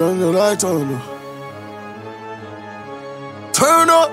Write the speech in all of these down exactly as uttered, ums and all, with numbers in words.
Turn the light on. Turn up.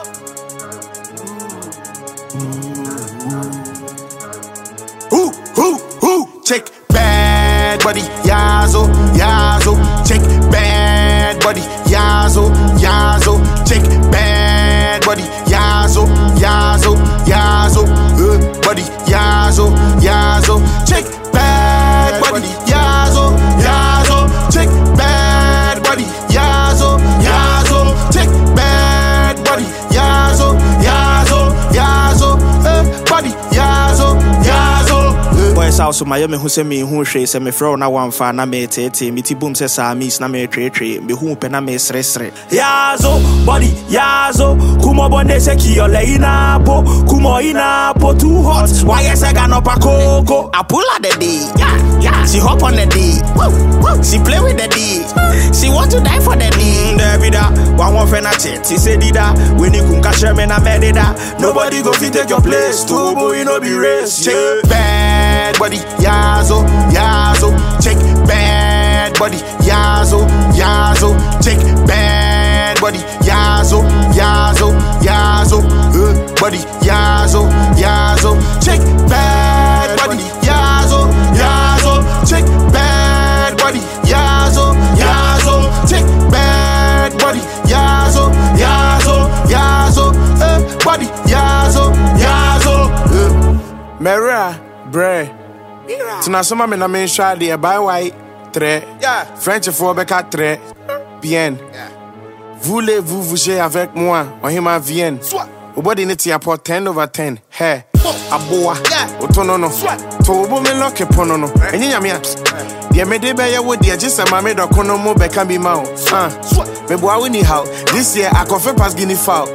Ooh, ooh, ooh. Check bad body, yazo, yazo. Check bad body, yazo, yazo. Check bad body, yazo, yazo, yazo. Uh, body, yazo, yazo. Check bad body, yazo, yazo. Check bad body, yazo, yazo. Check bad body, yazo, yazo, yazo. Uh, body, yazo, yazo. Boys also my me who say me who she say me fro na one fa na me tete me ti boom say sa miss na me tre tre me who pe na me sre sre yazo body yazo kumo bonde se ki ole ina po kumo ina po too hot why yes I got no pa coco I pull out the D yeah yeah she hop on the D woo, woo. She play with the D she want to die for the D David one one fe na chet she say dida when you kun catch me na me dida nobody go fit take your place to boy no be race check bad body, yazo, yazo, check bad body, yazo, yazo, check bad body, yazo, yazo, yazo, uh, body, yazo, yazo, check bad body, yazo, yazo, check bad body, yazo, yazo, check bad body, yazo, yazo, yazo, uh, body, yazo, yazo, uh. Mera, bre. Tina soma me na me shadi e buy white tre. Yeah. French for beka tre. Bien. Yeah. Voulez-vous bouger avec moi? On hima vienne. Soit. Au body niti aport ten over ten. Hey. Aboa. Yeah. Otonono. Soit. To obo me lock ponono. Enyi nyamia. Dia me de be ye wo dia just ma me do kono mo beka bi ma o. Ah. Me boa we ni how. This year I confirm pass guinea foul.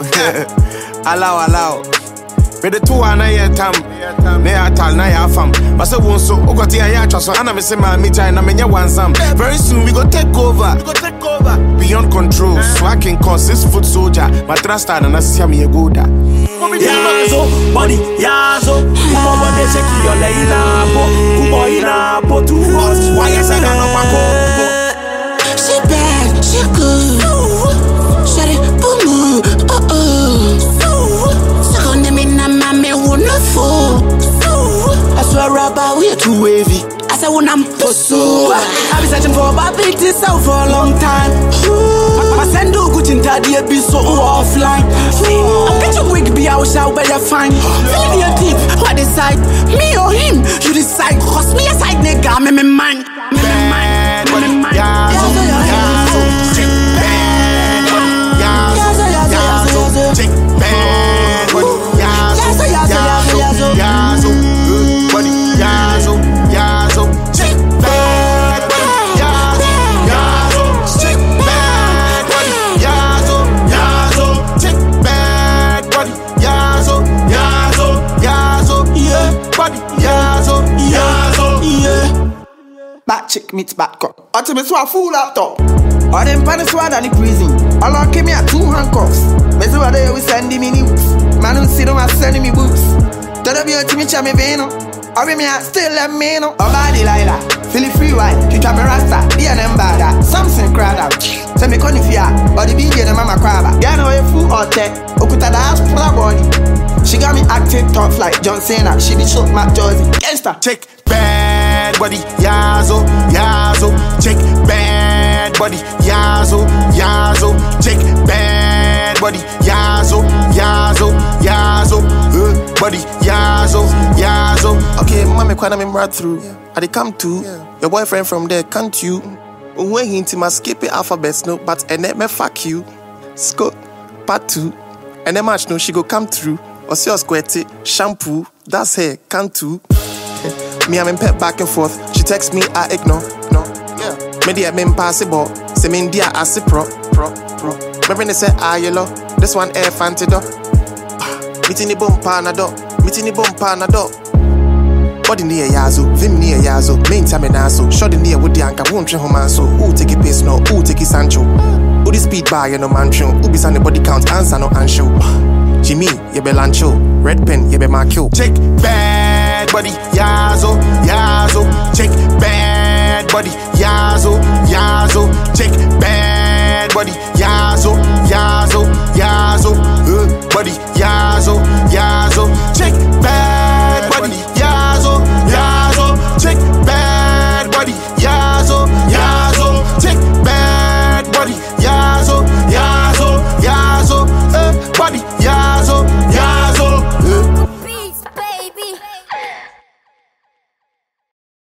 Allow allow. Me the two ana ye tam me atal na ya fam but say won so ogoti ya atwa so ana me say ma me jai na me nya wansam very soon we go take over we go take over beyond control so I can cause six foot soldier my trust na na sia me go da yazo body yazo kumo body shake your leina po kumo ina po too hot why yes I got no pa go she bad she good shut it boom oh oh I swear rubber we are too wavy. I say when I'm pursue I've been searching for a big this out for a long time. I send you good in daddy be so offline. I bet you quick be out shall better find. Feel your deep, what decide? Me or him? You decide. Cause me a side nigga, me me mind. Me me mind. Me me mind. Yazo, yazo, check bad. Yazo, yazo, yazo, check bad. Yazo, yazo, yazo, yazo, yazo, body, yazo, yazo, check bad, yazo, yazo, check bad, body, yazo, yazo, check bad, body, yazo, yazo, yazo, yeah, body, yazo, yazo, yeah. Back chick meets back cut. Ultimate so a full laptop. All them panics were in prison. All I came here two handcuffs. Me see what they always sending me news. Man who see them are sending me books. Tell them you to me chame veno. Or me a still let me know. Oh body Lila, feel it free wine. You try me rasta, be an embada. Something crowd out. Tell me con if ya, or the B J the mama crabba. Ya know a fool or tech. Okuta the house for her body. She got me acting tough like John Cena. She be short Mac Jersey. Gangsta. Check bad body, yazo, yazo. Check bad body, yazo, yazo. Check bad body, yazo, yazo, yazo. Uh, body, yazo, yazo. Okay, mommy, when I'm right through, yeah. I come to yeah. Your boyfriend from there, can't you? When he into my skipping alphabets, no, but and then me fuck you. Scope, part two, and then match no, she go come through. Or see us squirty, shampoo, that's her, can't do. Me I'm in pet back and forth. She text me, I ignore, no, yeah. Me dia me impossible, say me dia I say pro, pro, pro. Remember they say ah yellow, this one air fantido. Meeting the bump panado, meeting the bump panado. Body near yazo, vim near yazo, main time and aso. Shot in near with the anchor, won't train home so. Who take a pace no, who take a Sancho. Who the speed bar, you know mancho. Who be on the body count, answer no ansho. Jimmy, you be lancho. Red pen, you be markyo. Check bad body, yazo, yazo. Check bad body, yazo, yazo, check bad body, yazo, yazo, yazo.